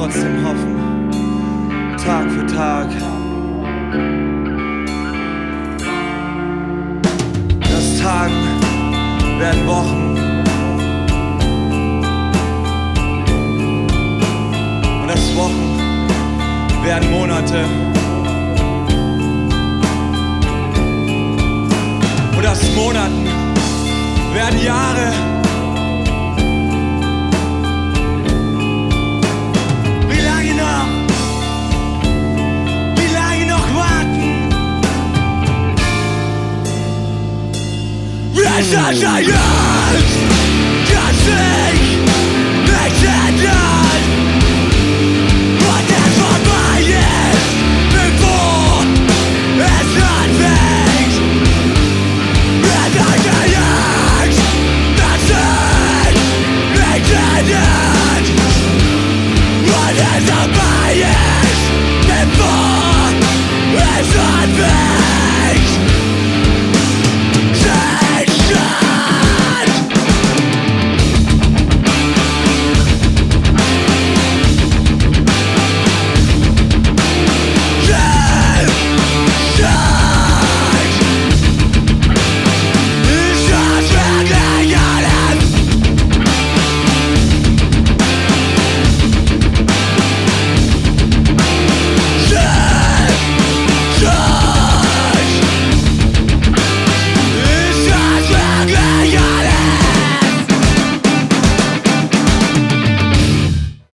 trotzdem hoffen, Tag für Tag. Dass Tagen werden Wochen und dass Wochen werden Monate und aus Monaten werden Jahre. Es ist ein Jetzt, dass sich nichts ändert und es vorbei ist, bevor es anfängt. Es ist ein Jetzt, dass sich nichts ändert und es vorbei ist, bevor es anfängt.